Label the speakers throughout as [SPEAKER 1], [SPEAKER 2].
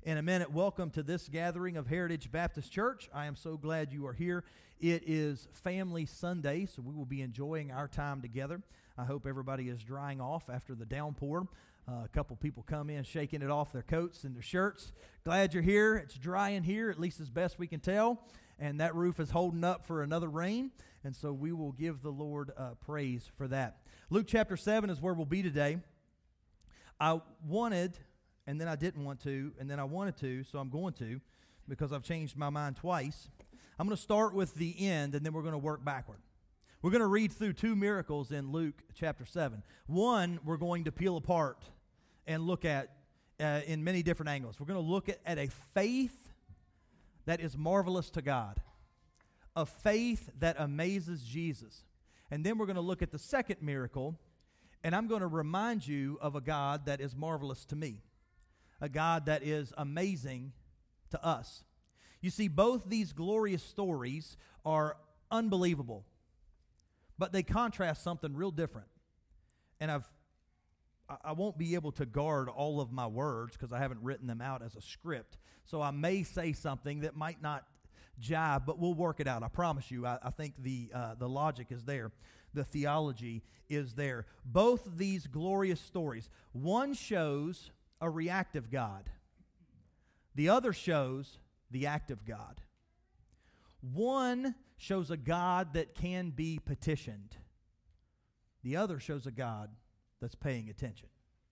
[SPEAKER 1] in a minute. Welcome to this gathering of Heritage Baptist Church. I am so glad you are here. It is Family Sunday, so we will be enjoying our time together. I hope everybody is drying off after the downpour. A couple people come in shaking it off their coats and their shirts. Glad you're here. It's dry in here, at least as best we can tell. And that roof is holding up for another rain. And so we will give the Lord praise for that. Luke chapter 7 is where we'll be today. I wanted, and then I didn't want to, and then I wanted to, so I'm going to, because I've changed my mind twice. I'm going to start with the end, and then we're going to work backward. We're going to read through two miracles in Luke chapter 7. One, we're going to peel apart and look at in many different angles. We're going to look at a faith that is marvelous to God, a faith that amazes Jesus. And then we're going to look at the second miracle, and I'm going to remind you of a God that is marvelous to me, a God that is amazing to us. You see, both these glorious stories are unbelievable, but they contrast something real different. And I won't be able to guard all of my words because I haven't written them out as a script. So I may say something that might not jive, but we'll work it out. I promise you. I think the logic is there. The theology is there. Both these glorious stories. One shows a reactive God. The other shows the active God. One shows a God that can be petitioned. The other shows a God that's paying attention.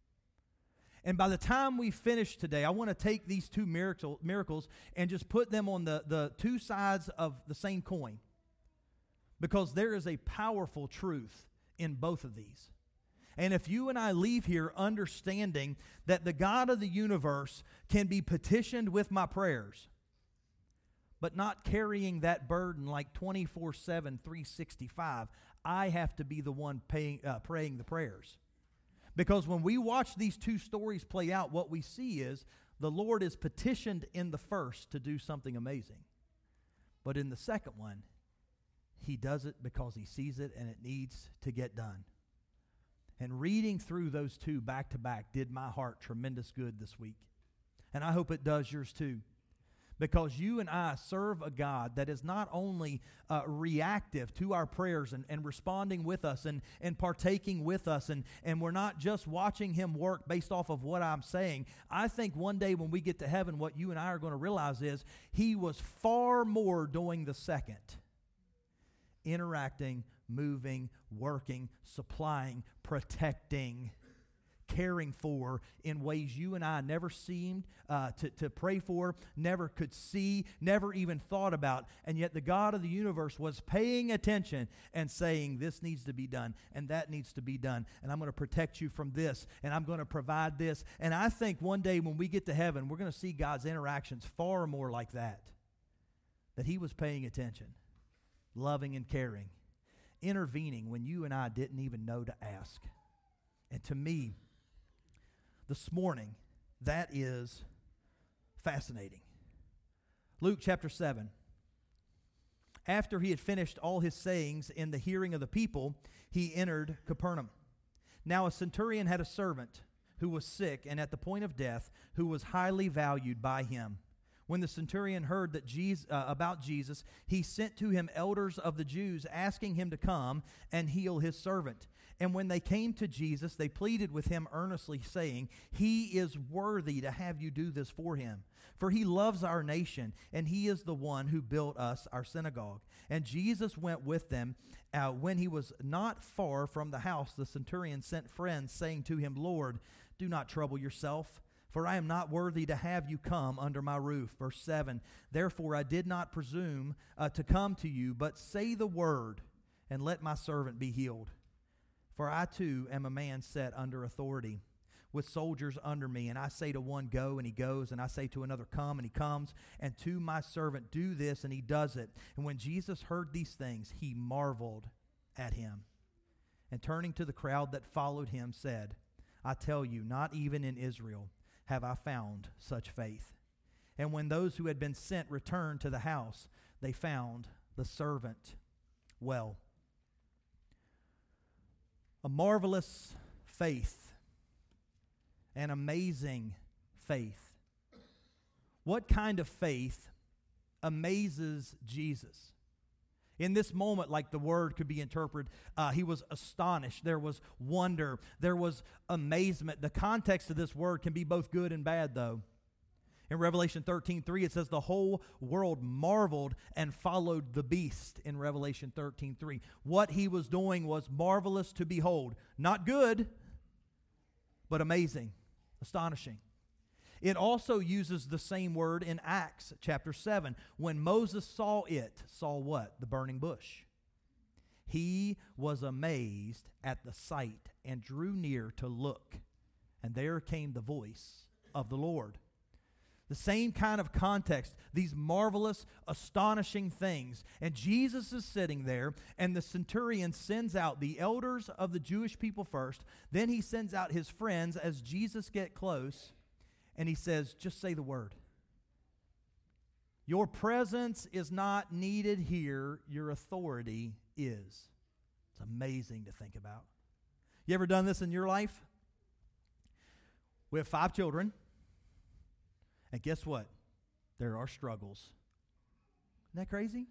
[SPEAKER 1] And by the time we finish today, I want to take these two miracles and just put them on the two sides of the same coin, because there is a powerful truth in both of these. And if you and I leave here understanding that the God of the universe can be petitioned with my prayers, but not carrying that burden like 24/7, 365, I have to be the one praying the prayers. Because when we watch these two stories play out, what we see is the Lord is petitioned in the first to do something amazing. But in the second one, He does it because He sees it and it needs to get done. And reading through those two back to back did my heart tremendous good this week. And I hope it does yours too. Because you and I serve a God that is not only reactive to our prayers and responding with us and partaking with us, and we're not just watching Him work based off of what I'm saying. I think one day when we get to heaven, what you and I are going to realize is He was far more doing the second. Interacting, moving, working, supplying, protecting, caring for in ways you and I never seemed to pray for, never could see, never even thought about. And yet the God of the universe was paying attention and saying, this needs to be done and that needs to be done. And I'm going to protect you from this and I'm going to provide this. And I think one day when we get to heaven, we're going to see God's interactions far more like that He was paying attention, loving and caring, intervening when you and I didn't even know to ask. And to me, this morning, that is fascinating. Luke chapter 7. After He had finished all His sayings in the hearing of the people, He entered Capernaum. Now a centurion had a servant who was sick and at the point of death, who was highly valued by him. When the centurion heard that about Jesus, he sent to him elders of the Jews, asking him to come and heal his servant. And when they came to Jesus, they pleaded with Him earnestly, saying, He is worthy to have you do this for Him. For He loves our nation, and He is the one who built us our synagogue. And Jesus went with them. When He was not far from the house, the centurion sent friends, saying to him, Lord, do not trouble yourself, for I am not worthy to have you come under my roof. Verse 7, Therefore I did not presume to come to you, but say the word, and let my servant be healed. For I too am a man set under authority, with soldiers under me. And I say to one, go, and he goes. And I say to another, come, and he comes. And to my servant, do this, and he does it. And when Jesus heard these things, He marveled at him. And turning to the crowd that followed Him, said, I tell you, not even in Israel have I found such faith. And when those who had been sent returned to the house, they found the servant well. A marvelous faith, an amazing faith. What kind of faith amazes Jesus? In this moment, like the word could be interpreted, he was astonished. There was wonder. There was amazement. The context of this word can be both good and bad, though. In Revelation 13:3, it says the whole world marveled and followed the beast in Revelation 13:3. What he was doing was marvelous to behold. Not good, but amazing, astonishing. It also uses the same word in Acts chapter 7. When Moses saw what? The burning bush. He was amazed at the sight and drew near to look. And there came the voice of the Lord. The same kind of context, these marvelous, astonishing things. And Jesus is sitting there, and the centurion sends out the elders of the Jewish people first. Then he sends out his friends as Jesus get close. And he says, just say the word. Your presence is not needed here. Your authority is. It's amazing to think about. You ever done this in your life? We have 5 children. And guess what? There are struggles. Isn't that crazy?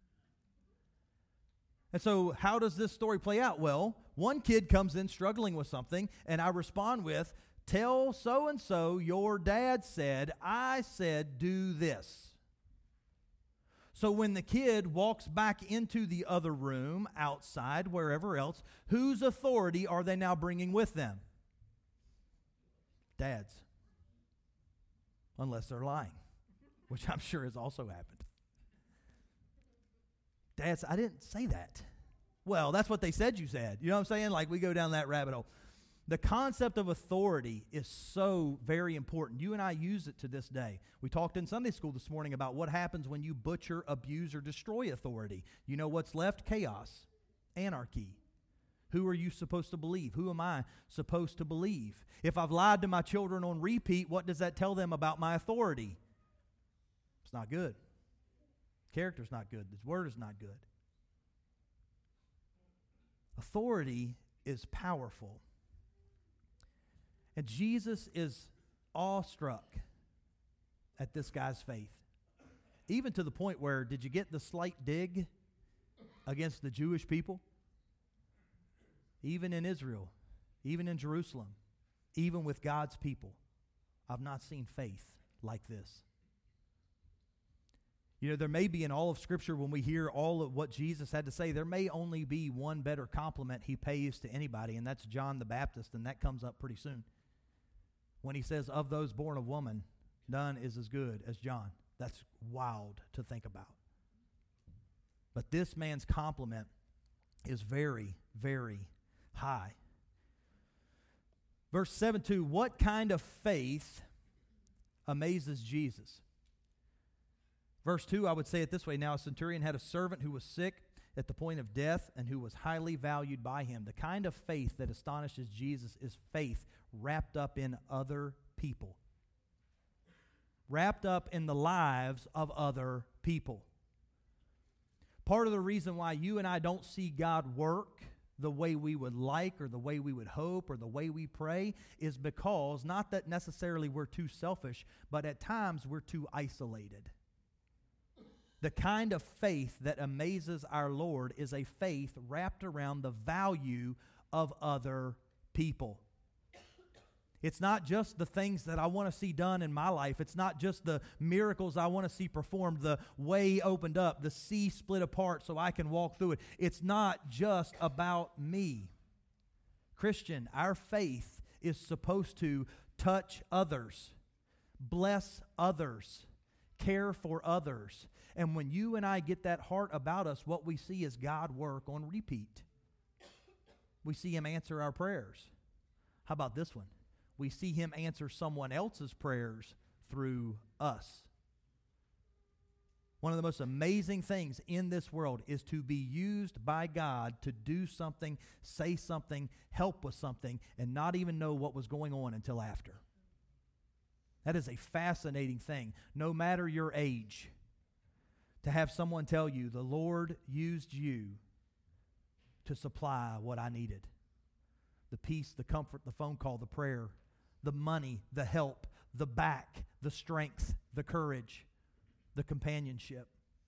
[SPEAKER 1] And so how does this story play out? Well, one kid comes in struggling with something, and I respond with, tell so-and-so your dad said, I said do this. So when the kid walks back into the other room, outside, wherever else, whose authority are they now bringing with them? Dad's. Unless they're lying, which I'm sure has also happened. Dad's, I didn't say that. Well, that's what they said you said. You know what I'm saying? Like we go down that rabbit hole. The concept of authority is so very important. You and I use it to this day. We talked in Sunday school this morning about what happens when you butcher, abuse, or destroy authority. You know what's left? Chaos, anarchy. Who are you supposed to believe? Who am I supposed to believe? If I've lied to my children on repeat, what does that tell them about my authority? It's not good. Character's not good. This word is not good. Authority is powerful. And Jesus is awestruck at this guy's faith. Even to the point where, did you get the slight dig against the Jewish people? Even in Israel, even in Jerusalem, even with God's people, I've not seen faith like this. You know, there may be in all of Scripture, when we hear all of what Jesus had to say, there may only be one better compliment he pays to anybody, and that's John the Baptist, and that comes up pretty soon. When he says, of those born of woman, none is as good as John. That's wild to think about. But this man's compliment is very, very high. Verse 7-2, what kind of faith amazes Jesus? Verse 2, I would say it this way. Now a centurion had a servant who was sick at the point of death and who was highly valued by him. The kind of faith that astonishes Jesus is faith wrapped up in other people. Wrapped up in the lives of other people. Part of the reason why you and I don't see God work the way we would like or the way we would hope or the way we pray is because, not that necessarily we're too selfish, but at times we're too isolated. The kind of faith that amazes our Lord is a faith wrapped around the value of other people. It's not just the things that I want to see done in my life. It's not just the miracles I want to see performed, the way opened up, the sea split apart so I can walk through it. It's not just about me. Christian, our faith is supposed to touch others, bless others, care for others. And when you and I get that heart about us, what we see is God work on repeat. We see Him answer our prayers. How about this one? We see Him answer someone else's prayers through us. One of the most amazing things in this world is to be used by God to do something, say something, help with something, and not even know what was going on until after. That is a fascinating thing, no matter your age, to have someone tell you, the Lord used you to supply what I needed. The peace, the comfort, the phone call, the prayer, the money, the help, the back, the strength, the courage, the companionship.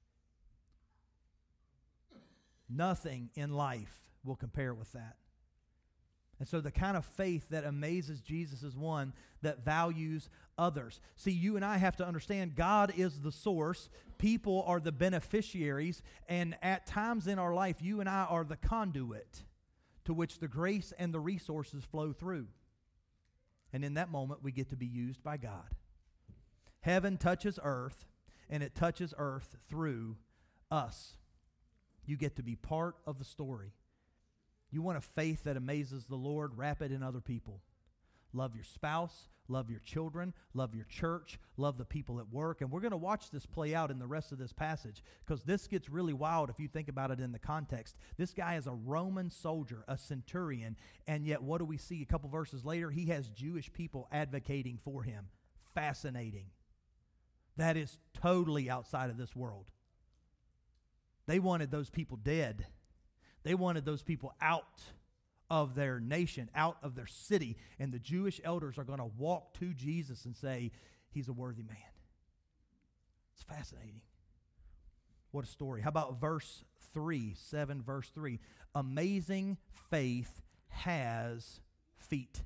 [SPEAKER 1] Nothing in life will compare with that. And so the kind of faith that amazes Jesus is one that values others. See, you and I have to understand God is the source. People are the beneficiaries. And at times in our life, you and I are the conduit to which the grace and the resources flow through. And in that moment, we get to be used by God. Heaven touches earth, and it touches earth through us. You get to be part of the story. You want a faith that amazes the Lord, wrap it in other people. Love your spouse, love your children, love your church, love the people at work. And we're going to watch this play out in the rest of this passage, because this gets really wild if you think about it in the context. This guy is a Roman soldier, a centurion, and yet what do we see a couple verses later? He has Jewish people advocating for him. Fascinating. That is totally outside of this world. They wanted those people dead. They wanted those people out of their nation, out of their city. And the Jewish elders are going to walk to Jesus and say, he's a worthy man. It's fascinating. What a story. How about verse 3, 7 verse 3. Amazing faith has feet.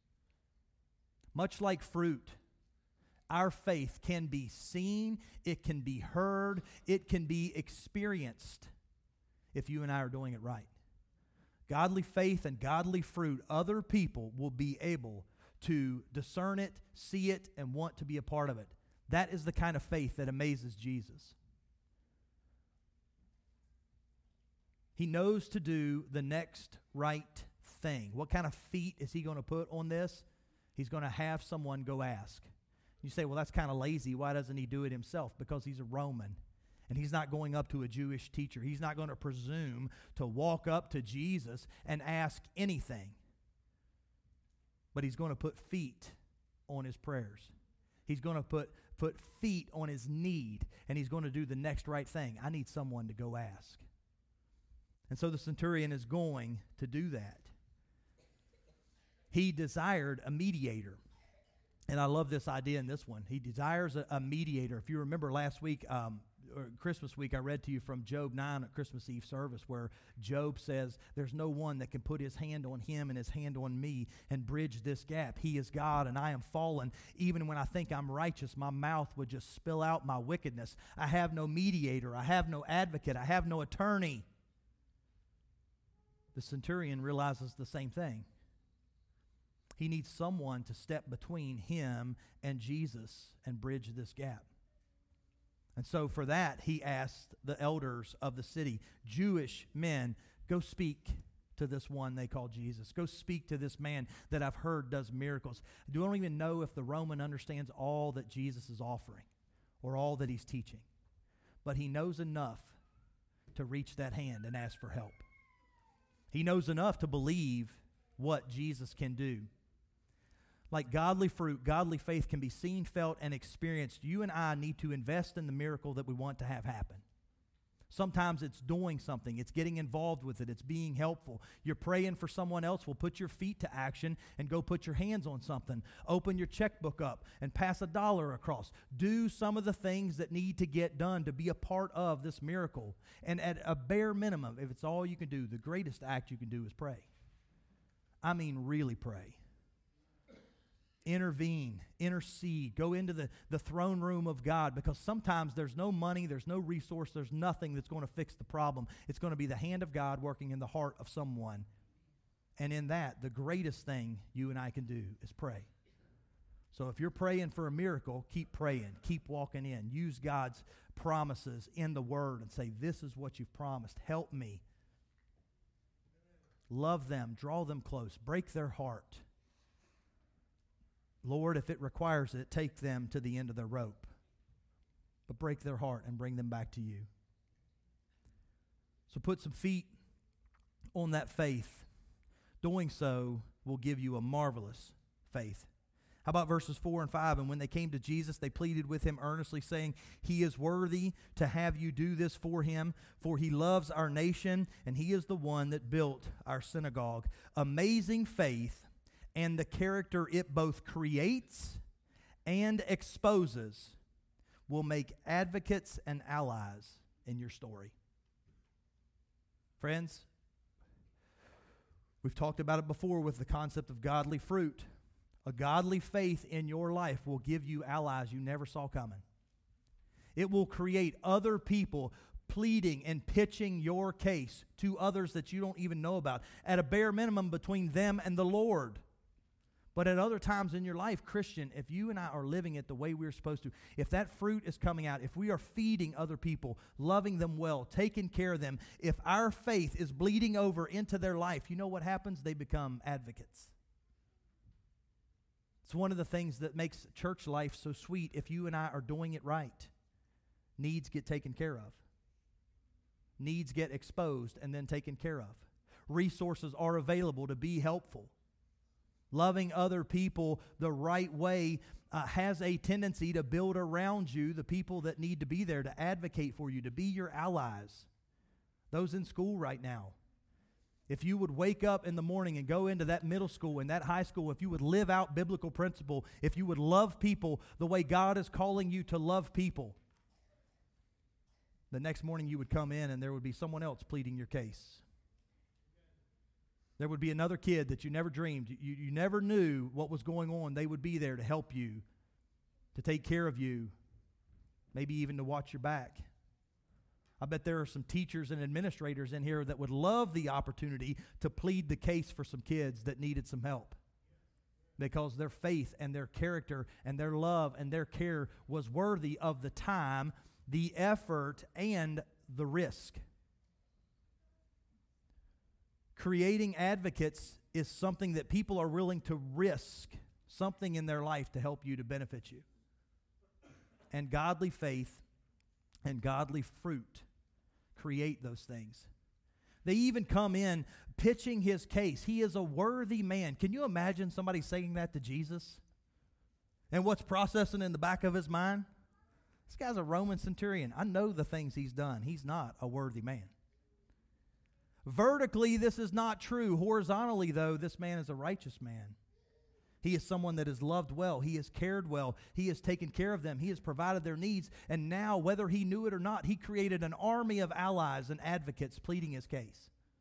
[SPEAKER 1] Much like fruit, our faith can be seen, it can be heard, it can be experienced if you and I are doing it right. Godly faith and godly fruit, other people will be able to discern it, see it, and want to be a part of it. That is the kind of faith that amazes Jesus. He knows to do the next right thing. What kind of feet is he going to put on this? He's going to have someone go ask. You say, well, that's kind of lazy. Why doesn't he do it himself? Because he's a Roman. And he's not going up to a Jewish teacher. He's not going to presume to walk up to Jesus and ask anything. But he's going to put feet on his prayers. He's going to put feet on his need. And he's going to do the next right thing. I need someone to go ask. And so the centurion is going to do that. He desired a mediator. And I love this idea in this one. He desires a mediator. If you remember last week, or Christmas week, I read to you from Job 9 at Christmas Eve service, where Job says, there's no one that can put his hand on him and his hand on me and bridge this gap. He is God and I am fallen. Even when I think I'm righteous, my mouth would just spill out my wickedness. I have no mediator. I have no advocate. I have no attorney. The centurion realizes the same thing. He needs someone to step between him and Jesus and bridge this gap. And so for that, he asked the elders of the city, Jewish men, go speak to this one they call Jesus. Go speak to this man that I've heard does miracles. I don't even know if the Roman understands all that Jesus is offering or all that he's teaching. But he knows enough to reach that hand and ask for help. He knows enough to believe what Jesus can do. Like godly fruit, godly faith can be seen, felt, and experienced. You and I need to invest in the miracle that we want to have happen. Sometimes it's doing something. It's getting involved with it. It's being helpful. You're praying for someone else. Well, put your feet to action and go put your hands on something. Open your checkbook up and pass $1 across. Do some of the things that need to get done to be a part of this miracle. And at a bare minimum, if it's all you can do, the greatest act you can do is pray. I mean, really pray. Intervene, intercede, go into the throne room of God, because sometimes there's no money, there's no resource, there's nothing that's going to fix the problem. It's going to be the hand of God working in the heart of someone. And in that, the greatest thing you and I can do is pray. So if you're praying for a miracle, keep praying, keep walking in. Use God's promises in the Word and say, this is what you've promised. Help me. Love them, draw them close, break their heart. Lord, if it requires it, take them to the end of their rope. But break their heart and bring them back to you. So put some feet on that faith. Doing so will give you a marvelous faith. How about verses 4 and 5? And when they came to Jesus, they pleaded with him earnestly, saying, he is worthy to have you do this for him, for he loves our nation, and he is the one that built our synagogue. Amazing faith and the character it both creates and exposes will make advocates and allies in your story. Friends, we've talked about it before with the concept of godly fruit. A godly faith in your life will give you allies you never saw coming. It will create other people pleading and pitching your case to others that you don't even know about, at a bare minimum between them and the Lord. But at other times in your life, Christian, if you and I are living it the way we're supposed to, if that fruit is coming out, if we are feeding other people, loving them well, taking care of them, if our faith is bleeding over into their life, you know what happens? They become advocates. It's one of the things that makes church life so sweet if you and I are doing it right. Needs get taken care of. Needs get exposed and then taken care of. Resources are available to be helpful. Loving other people the right way has a tendency to build around you the people that need to be there to advocate for you, to be your allies. Those in school right now. If you would wake up in the morning and go into that middle school and that high school, if you would live out biblical principle, if you would love people the way God is calling you to love people, the next morning you would come in and there would be someone else pleading your case. There would be another kid that you never dreamed, you never knew what was going on. They would be there to help you, to take care of you, maybe even to watch your back. I bet there are some teachers and administrators in here that would love the opportunity to plead the case for some kids that needed some help, because their faith and their character and their love and their care was worthy of the time, the effort, and the risk. Creating advocates is something that people are willing to risk something in their life to help you, to benefit you. And godly faith and godly fruit create those things. They even come in pitching his case. He is a worthy man. Can you imagine somebody saying that to Jesus? And what's processing in the back of his mind? This guy's a Roman centurion. I know the things he's done. He's not a worthy man. Vertically, this is not true. Horizontally, though, this man is a righteous man. He is someone that is loved well. He is cared well. He has taken care of them. He has provided their needs. And now, whether he knew it or not, he created an army of allies and advocates pleading his case.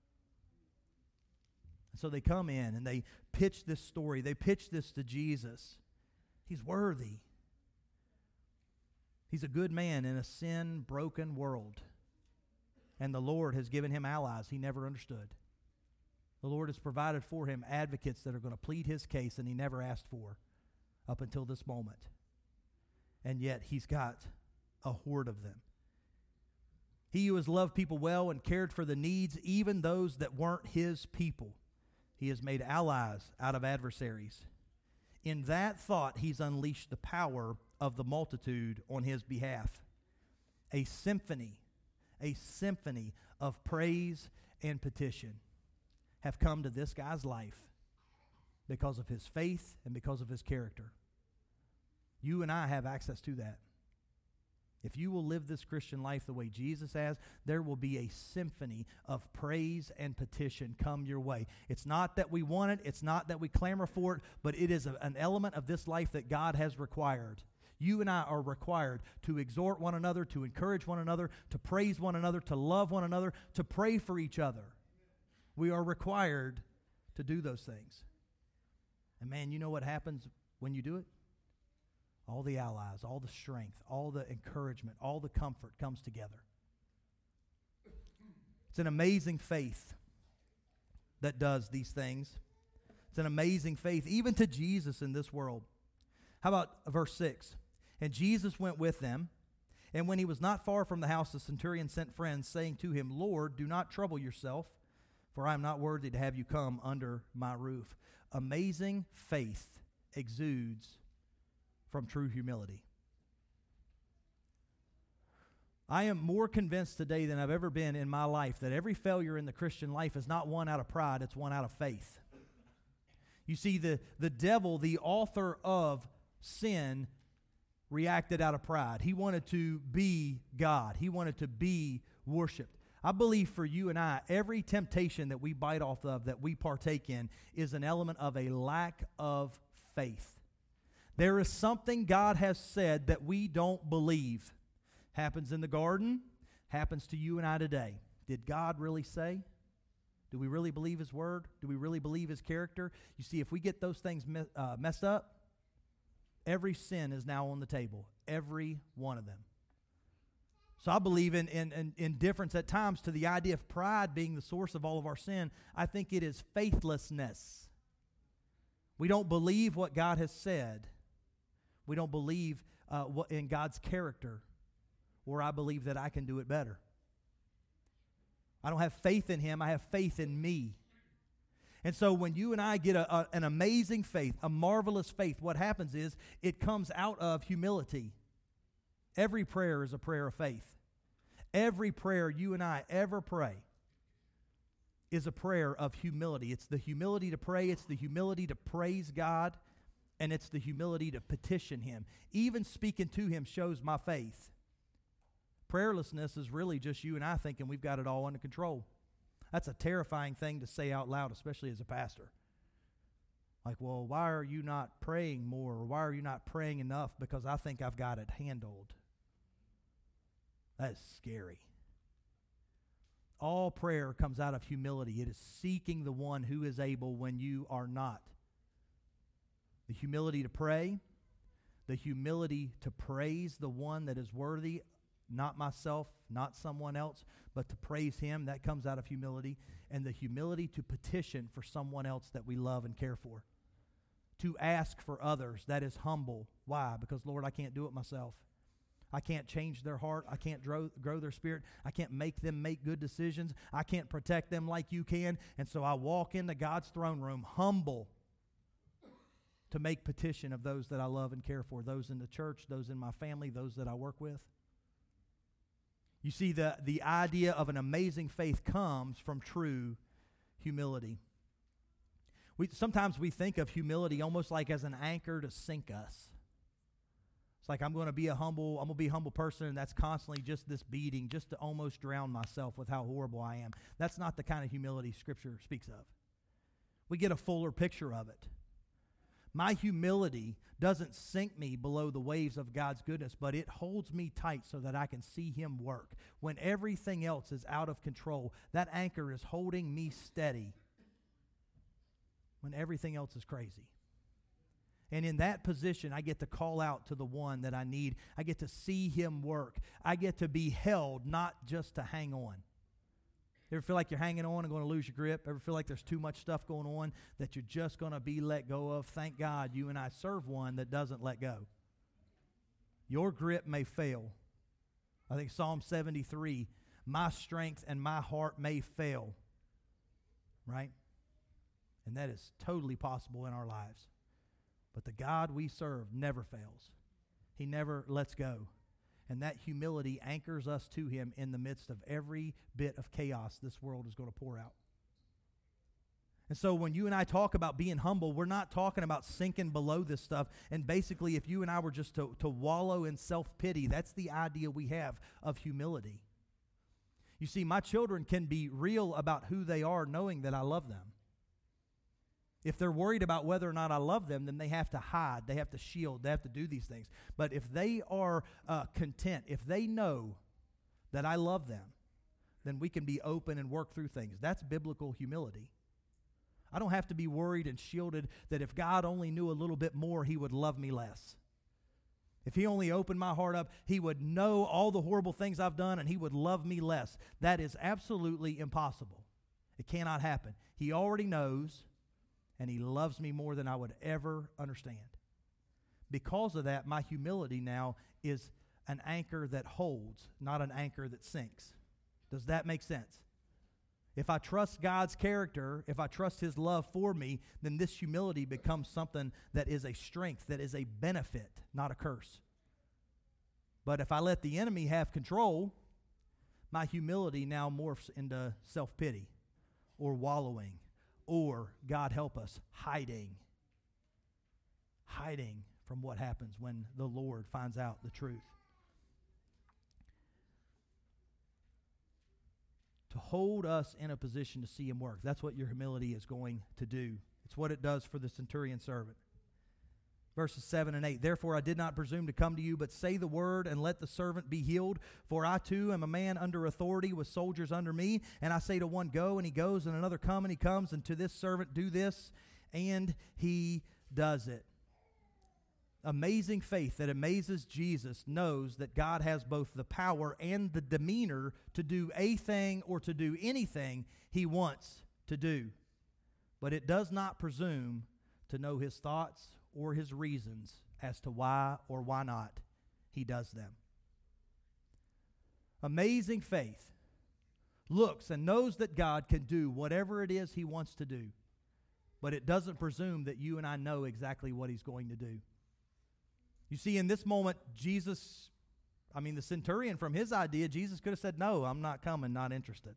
[SPEAKER 1] And so they come in and they pitch this story. They pitch this to Jesus. He's worthy. He's a good man in a sin-broken world. And the Lord has given him allies he never understood. The Lord has provided for him advocates that are going to plead his case and he never asked for up until this moment. And yet he's got a horde of them. He who has loved people well and cared for the needs, even those that weren't his people, he has made allies out of adversaries. In that thought, he's unleashed the power of the multitude on his behalf. A symphony of praise and petition have come to this guy's life because of his faith and because of his character. You and I have access to that. If you will live this Christian life the way Jesus has, there will be a symphony of praise and petition come your way. It's not that we want it, it's not that we clamor for it, but it is an element of this life that God has required. You and I are required to exhort one another, to encourage one another, to praise one another, to love one another, to pray for each other. We are required to do those things. And man, you know what happens when you do it? All the allies, all the strength, all the encouragement, all the comfort comes together. It's an amazing faith that does these things. It's an amazing faith, even to Jesus in this world. How about verse 6? And Jesus went with them, and when he was not far from the house, the centurion sent friends, saying to him, Lord, do not trouble yourself, for I am not worthy to have you come under my roof. Amazing faith exudes from true humility. I am more convinced today than I've ever been in my life that every failure in the Christian life is not one out of pride, it's one out of faith. You see, the devil, the author of sin, reacted out of pride. He wanted to be God. He wanted to be worshiped. I believe for you and I, every temptation that we bite off of, that we partake in, is an element of a lack of faith. There is something God has said that we don't believe. Happens in the garden, happens to you and I today. Did God really say? Do we really believe His word? Do we really believe His character? You see, if we get those things messed up, every sin is now on the table. Every one of them. So I believe in indifference at times to the idea of pride being the source of all of our sin. I think it is faithlessness. We don't believe what God has said. We don't believe what in God's character, or I believe that I can do it better. I don't have faith in Him. I have faith in me. And so when you and I get an amazing faith, a marvelous faith, what happens is it comes out of humility. Every prayer is a prayer of faith. Every prayer you and I ever pray is a prayer of humility. It's the humility to pray. It's the humility to praise God. And it's the humility to petition Him. Even speaking to Him shows my faith. Prayerlessness is really just you and I thinking we've got it all under control. That's a terrifying thing to say out loud, especially as a pastor. Like, well, why are you not praying more? Or why are you not praying enough? Because I think I've got it handled. That is scary. All prayer comes out of humility. It is seeking the one who is able when you are not. The humility to pray, the humility to praise the one that is worthy, not myself, not someone else, but to praise Him, that comes out of humility, and the humility to petition for someone else that we love and care for. To ask for others, that is humble. Why? Because, Lord, I can't do it myself. I can't change their heart. I can't grow their spirit. I can't make them make good decisions. I can't protect them like you can. And so I walk into God's throne room humble to make petition of those that I love and care for, those in the church, those in my family, those that I work with. You see, the idea of an amazing faith comes from true humility. Sometimes we think of humility almost like as an anchor to sink us. It's like I'm going to be a humble person, and that's constantly just this beating, just to almost drown myself with how horrible I am. That's not the kind of humility Scripture speaks of. We get a fuller picture of it. My humility doesn't sink me below the waves of God's goodness, but it holds me tight so that I can see Him work. When everything else is out of control, that anchor is holding me steady when everything else is crazy. And in that position, I get to call out to the one that I need. I get to see Him work. I get to be held, not just to hang on. Ever feel like you're hanging on and going to lose your grip? Ever feel like there's too much stuff going on that you're just going to be let go of? Thank God you and I serve one that doesn't let go. Your grip may fail. I think Psalm 73, my strength and my heart may fail. Right? And that is totally possible in our lives. But the God we serve never fails. He never lets go. And that humility anchors us to Him in the midst of every bit of chaos this world is going to pour out. And so when you and I talk about being humble, we're not talking about sinking below this stuff. And basically, if you and I were just to wallow in self-pity, that's the idea we have of humility. You see, my children can be real about who they are, knowing that I love them. If they're worried about whether or not I love them, then they have to hide, they have to shield, they have to do these things. But if they are content, if they know that I love them, then we can be open and work through things. That's biblical humility. I don't have to be worried and shielded that if God only knew a little bit more, He would love me less. If He only opened my heart up, He would know all the horrible things I've done and He would love me less. That is absolutely impossible. It cannot happen. He already knows, and He loves me more than I would ever understand. Because of that, my humility now is an anchor that holds, not an anchor that sinks. Does that make sense? If I trust God's character, if I trust His love for me, then this humility becomes something that is a strength, that is a benefit, not a curse. But if I let the enemy have control, my humility now morphs into self-pity or wallowing or, God help us, hiding from what happens when the Lord finds out the truth. To hold us in a position to see Him work. That's what your humility is going to do. It's what it does for the centurion servant. Verses 7 and 8, therefore I did not presume to come to you, but say the word, and let the servant be healed. For I too am a man under authority, with soldiers under me. And I say to one, go, and he goes, and another, come, and he comes, and to this servant, do this, and he does it. Amazing faith that amazes Jesus knows that God has both the power and the demeanor to do a thing or to do anything he wants to do. But it does not presume to know his thoughts or his reasons as to why or why not he does them. Amazing faith looks and knows that God can do whatever it is he wants to do, but it doesn't presume that you and I know exactly what he's going to do. You see, in this moment, the centurion, from his idea, Jesus could have said, no, I'm not coming, not interested.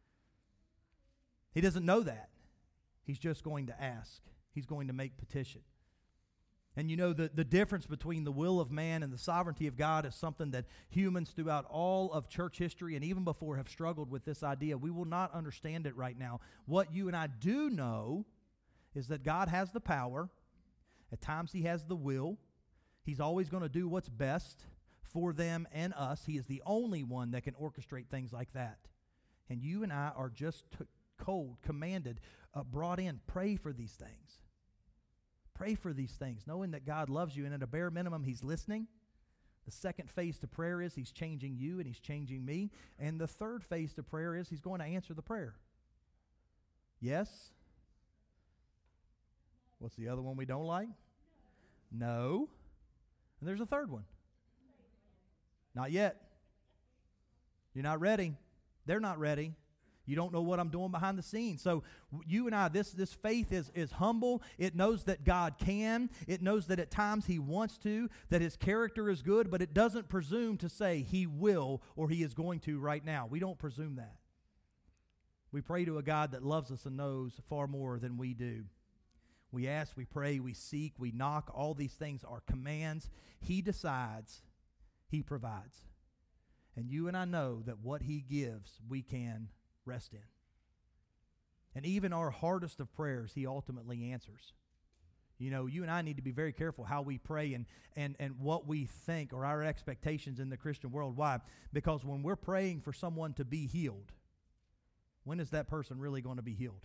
[SPEAKER 1] He doesn't know that. He's just going to ask. He's going to make petition. And you know, the difference between the will of man and the sovereignty of God is something that humans throughout all of church history and even before have struggled with this idea. We will not understand it right now. What you and I do know is that God has the power. At times he has the will. He's always going to do what's best for them and us. He is the only one that can orchestrate things like that. And you and I are just commanded, brought in, pray for these things. Pray for these things, knowing that God loves you, and at a bare minimum, he's listening. The second phase to prayer is he's changing you and he's changing me. And the third phase to prayer is he's going to answer the prayer. Yes? What's the other one we don't like? No. And there's a third one. Not yet. You're not ready. They're not ready. You don't know what I'm doing behind the scenes. So you and I, this faith is humble. It knows that God can. It knows that at times he wants to, that his character is good, but it doesn't presume to say he will or he is going to right now. We don't presume that. We pray to a God that loves us and knows far more than we do. We ask, we pray, we seek, we knock. All these things are commands. He decides, he provides. And you and I know that what he gives, we can rest in. And even our hardest of prayers, he ultimately answers. You know, you and I need to be very careful how we pray and what we think or our expectations in the Christian world. Why? Because when we're praying for someone to be healed, when is that person really going to be healed?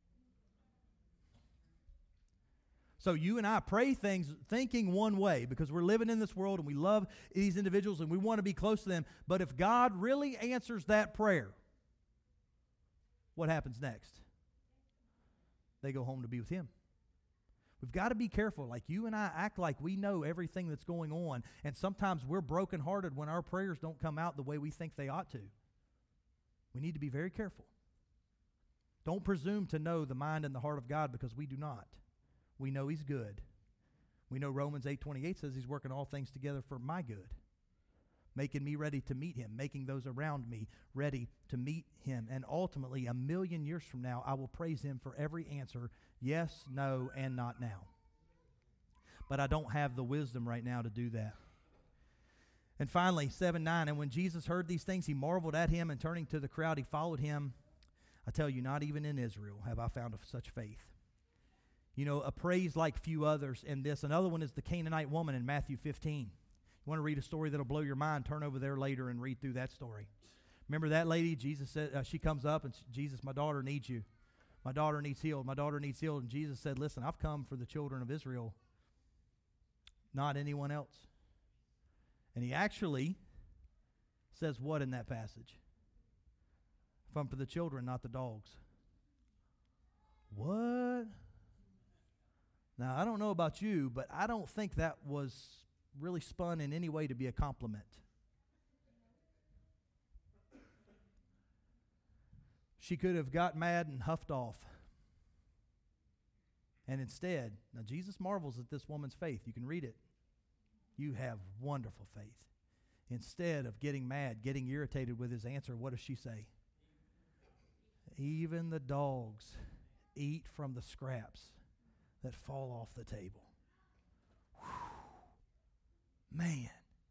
[SPEAKER 1] So you and I pray things thinking one way because we're living in this world and we love these individuals and we want to be close to them. But if God really answers that prayer, what happens next? They go home to be with him. We've got to be careful. Like you and I act like we know everything that's going on, and sometimes we're brokenhearted when our prayers don't come out the way we think they ought to. We need to be very careful. Don't presume to know the mind and the heart of God, because we do not. We know he's good. We know Romans 8:28 says he's working all things together for my good, making me ready to meet him, making those around me ready to meet him. And ultimately, 1,000,000 years from now, I will praise him for every answer, yes, no, and not now. But I don't have the wisdom right now to do that. And finally, 7:9, and when Jesus heard these things, he marveled at him, and turning to the crowd, he followed him. I tell you, not even in Israel have I found of such faith. You know, a praise like few others in this. Another one is the Canaanite woman in Matthew 15. You want to read a story that'll blow your mind, turn over there later and read through that story. Remember that lady? Jesus said, she comes up and Jesus, my daughter needs you. My daughter needs healed. My daughter needs healed. And Jesus said, listen, I've come for the children of Israel, not anyone else. And he actually says what in that passage? I've come for the children, not the dogs. What? Now, I don't know about you, but I don't think that was really spun in any way to be a compliment. She could have got mad and huffed off. And instead, now Jesus marvels at this woman's faith. You can read it. You have wonderful faith. Instead of getting mad, getting irritated with his answer, what does she say? Even the dogs eat from the scraps that fall off the table. Whew. Man.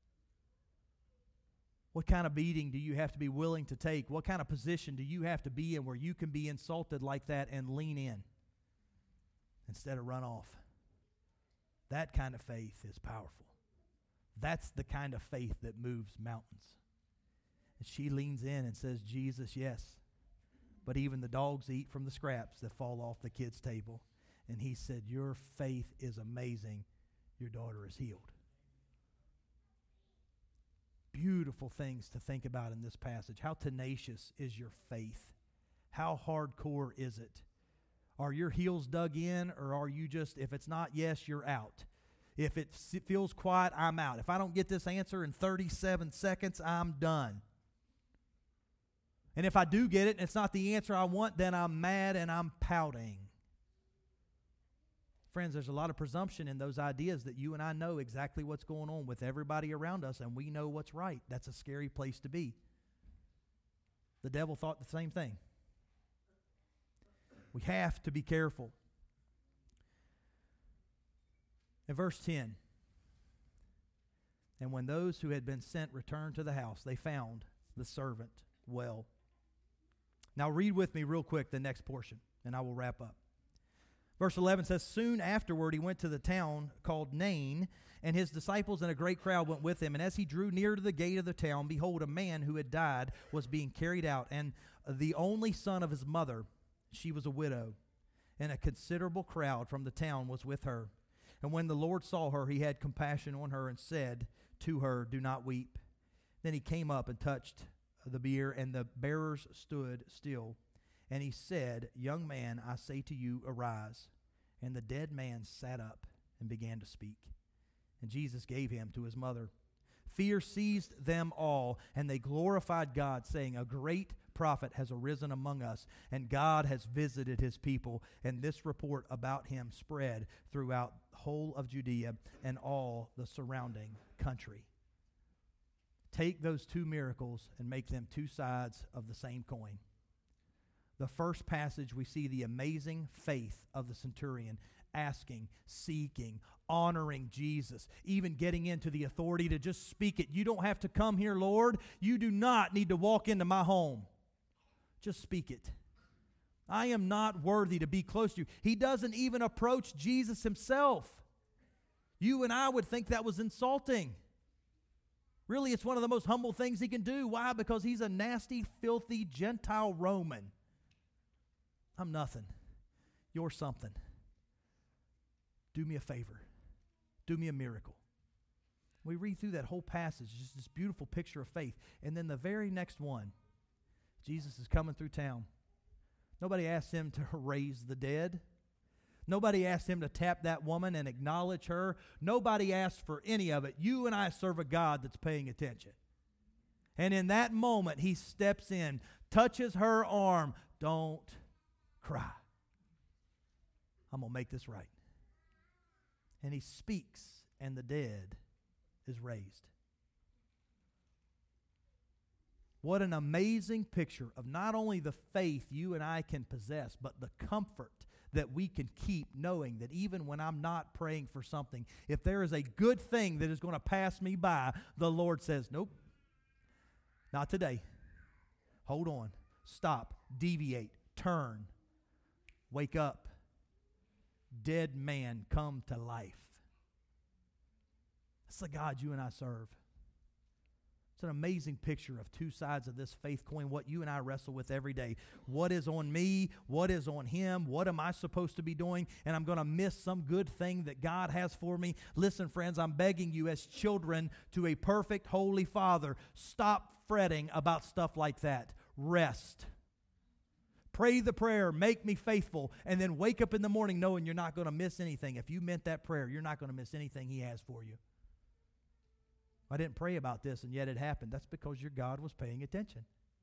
[SPEAKER 1] What kind of beating do you have to be willing to take? What kind of position do you have to be in where you can be insulted like that and lean in instead of run off? That kind of faith is powerful. That's the kind of faith that moves mountains. And she leans in and says, Jesus, yes. But even the dogs eat from the scraps that fall off the kid's table. And he said, your faith is amazing. Your daughter is healed. Beautiful things to think about in this passage. How tenacious is your faith? How hardcore is it? Are your heels dug in, or are you just, if it's not yes, you're out? If it feels quiet, I'm out. If I don't get this answer in 37 seconds, I'm done. And if I do get it and it's not the answer I want, then I'm mad and I'm pouting. Friends, there's a lot of presumption in those ideas that you and I know exactly what's going on with everybody around us and we know what's right. That's a scary place to be. The devil thought the same thing. We have to be careful. In verse 10, and when those who had been sent returned to the house, they found the servant well. Now read with me real quick the next portion, and I will wrap up. Verse 11 says, soon afterward he went to the town called Nain, and his disciples and a great crowd went with him. And as he drew near to the gate of the town, behold, a man who had died was being carried out, and the only son of his mother, she was a widow, and a considerable crowd from the town was with her. And when the Lord saw her, he had compassion on her and said to her, do not weep. Then he came up and touched the bier, and the bearers stood still. And he said, young man, I say to you, arise. And the dead man sat up and began to speak. And Jesus gave him to his mother. Fear seized them all, and they glorified God, saying, a great prophet has arisen among us, and God has visited his people. And this report about him spread throughout the whole of Judea and all the surrounding country. Take those two miracles and make them two sides of the same coin. The first passage, we see the amazing faith of the centurion, asking, seeking, honoring Jesus, even getting into the authority to just speak it. You don't have to come here, Lord. You do not need to walk into my home. Just speak it. I am not worthy to be close to you. He doesn't even approach Jesus himself. You and I would think that was insulting. Really, it's one of the most humble things he can do. Why? Because he's a nasty, filthy Gentile Roman. I'm nothing. You're something. Do me a favor. Do me a miracle. We read through that whole passage, just this beautiful picture of faith. And then the very next one, Jesus is coming through town. Nobody asked him to raise the dead. Nobody asked him to tap that woman and acknowledge her. Nobody asked for any of it. You and I serve a God that's paying attention. And in that moment, he steps in, touches her arm. Don't cry. I'm going to make this right. And he speaks, and the dead is raised. What an amazing picture of not only the faith you and I can possess, but the comfort that we can keep knowing that even when I'm not praying for something, if there is a good thing that is going to pass me by, the Lord says, nope, not today. Hold on. Stop. Deviate. Turn. Wake up. Dead man come to life. That's the God you and I serve. It's an amazing picture of two sides of this faith coin, what you and I wrestle with every day. What is on me? What is on him? What am I supposed to be doing? And I'm going to miss some good thing that God has for me. Listen, friends, I'm begging you as children to a perfect, holy Father, stop fretting about stuff like that. Rest. Pray the prayer, make me faithful, and then wake up in the morning knowing you're not going to miss anything. If you meant that prayer, you're not going to miss anything he has for you. I didn't pray about this, and yet it happened. That's because your God was paying attention.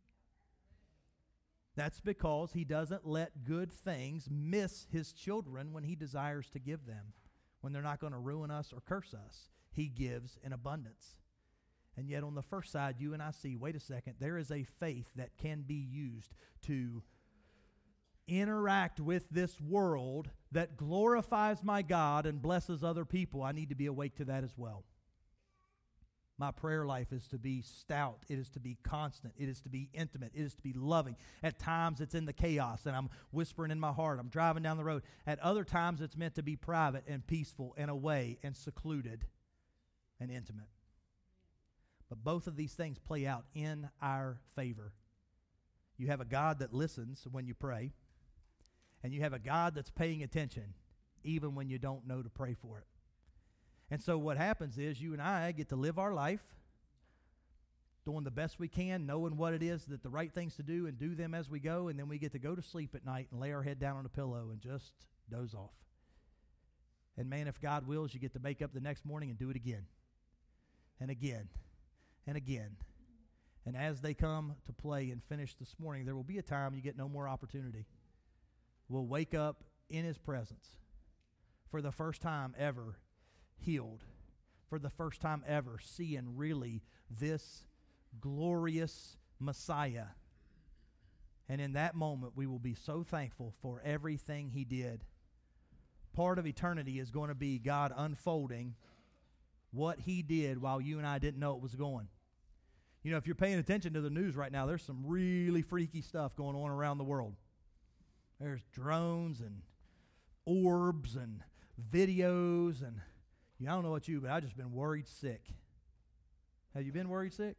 [SPEAKER 1] That's because he doesn't let good things miss his children when he desires to give them, when they're not going to ruin us or curse us. He gives in abundance. And yet on the first side, you and I see, wait a second, there is a faith that can be used to interact with this world that glorifies my God and blesses other people. I need to be awake to that as well. My prayer life is to be stout. It is to be constant. It is to be intimate. It is to be loving. At times it's in the chaos and I'm whispering in my heart. I'm driving down the road. At other times it's meant to be private and peaceful and away and secluded and intimate. But both of these things play out in our favor. You have a God that listens when you pray, and you have a God that's paying attention even when you don't know to pray for it. And so what happens is you and I get to live our life doing the best we can, knowing what it is that the right things to do and do them as we go, and then we get to go to sleep at night and lay our head down on a pillow and just doze off. And man, if God wills, you get to make up the next morning and do it again and again and again. And as they come to play and finish this morning, there will be a time you get no more opportunity. We'll wake up in His presence for the first time ever healed, for the first time ever seeing really this glorious Messiah. And in that moment, we will be so thankful for everything He did. Part of eternity is going to be God unfolding what He did while you and I didn't know it was going. You know, if you're paying attention to the news right now, there's some really freaky stuff going on around the world. There's drones and orbs and videos, and I don't know about you, but I've just been worried sick. Have you been worried sick?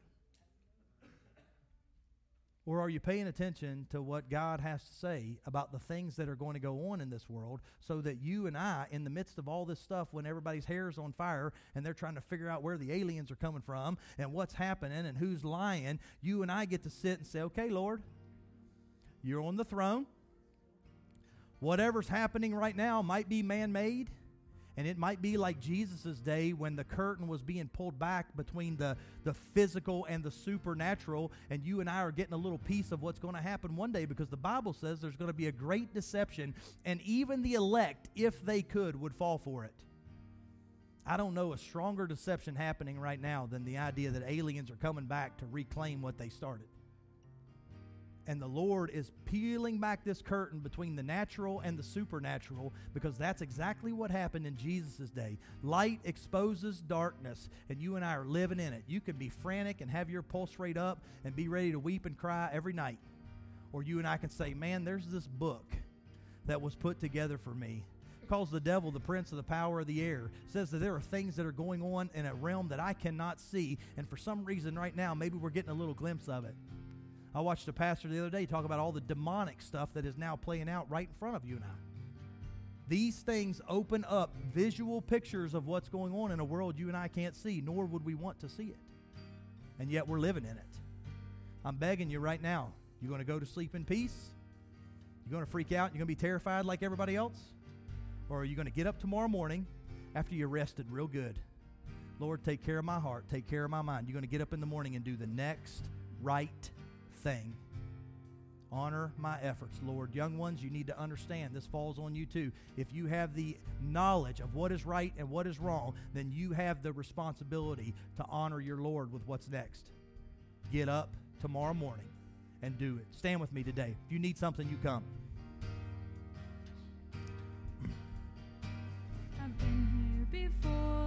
[SPEAKER 1] Or are you paying attention to what God has to say about the things that are going to go on in this world so that you and I, in the midst of all this stuff, when everybody's hair is on fire and they're trying to figure out where the aliens are coming from and what's happening and who's lying, you and I get to sit and say, okay, Lord, you're on the throne. Whatever's happening right now might be man-made, and it might be like Jesus' day when the curtain was being pulled back between the physical and the supernatural, and you and I are getting a little piece of what's going to happen one day, because the Bible says there's going to be a great deception, and even the elect, if they could, would fall for it. I don't know a stronger deception happening right now than the idea that aliens are coming back to reclaim what they started. And the Lord is peeling back this curtain between the natural and the supernatural, because that's exactly what happened in Jesus' day. Light exposes darkness, and you and I are living in it. You can be frantic and have your pulse rate up and be ready to weep and cry every night. Or you and I can say, man, there's this book that was put together for me. It calls the devil the prince of the power of the air. It says that there are things that are going on in a realm that I cannot see, and for some reason right now, maybe we're getting a little glimpse of it. I watched a pastor the other day talk about all the demonic stuff that is now playing out right in front of you and I. These things open up visual pictures of what's going on in a world you and I can't see, nor would we want to see it. And yet we're living in it. I'm begging you right now, you going to go to sleep in peace? You going to freak out? You going to be terrified like everybody else? Or are you going to get up tomorrow morning after you rested real good? Lord, take care of my heart. Take care of my mind. You're going to get up in the morning and do the next right thing. Honor my efforts, Lord. Young ones, you need to understand this falls on you too. If you have the knowledge of what is right and what is wrong, then you have the responsibility to honor your Lord with what's next. Get up tomorrow morning and do it. Stand with me today. If you need something, you come.